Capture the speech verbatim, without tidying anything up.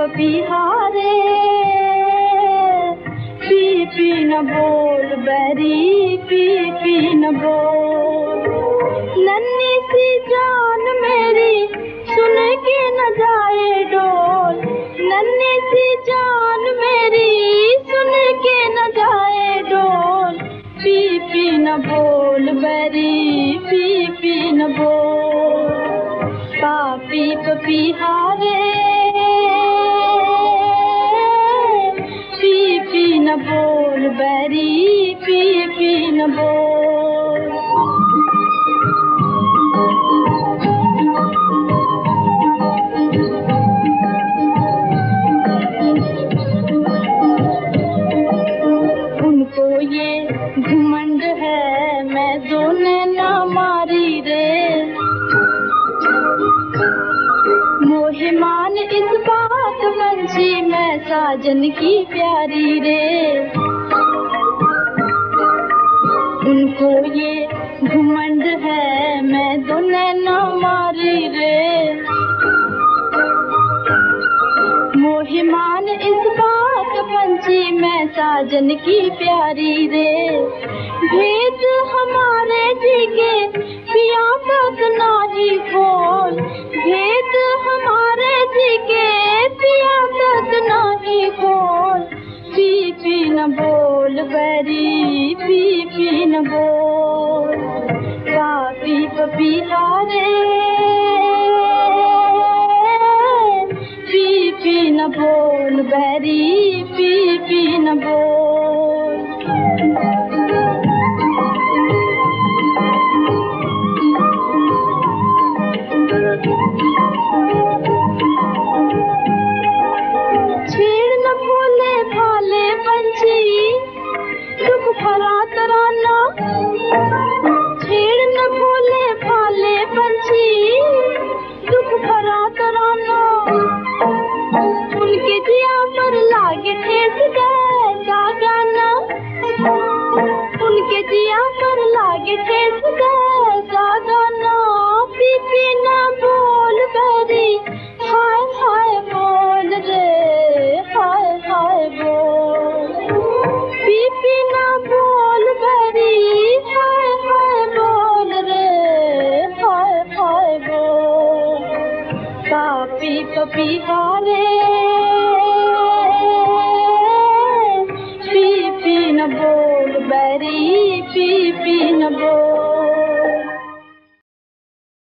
पपीहारे P P न बोल बैरी P P न बोल। नन्ही सी जान मेरी सुन के न जाए डोल। नन्ही सी जान मेरी सुन के न जाए डोल। पी पी न बोल बैरी पी पी न बोल। पापी पपीहारे पी पी न बोल बैरी पी पी न बोल। उनको ये घमंड है मैं दोने ना मारी रे। मोहे मान इस बात मंजी मैं साजन की प्यारी रे। उनको ये घमंड है मैं दोने ना मारी रे। मोहे मान इस बात मंजी मैं साजन की प्यारी रे। भेद हमारे जी के पिया तक नाही खोल। भेद हमारे जी के पिया तक नाही खोल। पी पी न बोल बैरी पी पी न बोल। पापी पपीहारे पी पी न बोल बैरी पी पी न बोल। छेड़ न भोले भाले पंछी दुख भरा तराना। छेड़ न भोले भाले पंछी दुख भरा तराना। उनके जिया पर लागे ठेस कैसा गाना। उनके जिया पर लागे ठेस कैसा गाना। पी पी न बोल बैरी हाय हाय बोल रे हाय हाय बोल। पी पी न बोल बैरी हाय हाय बोल रे हाय हाय बोल। पापी पपीहारे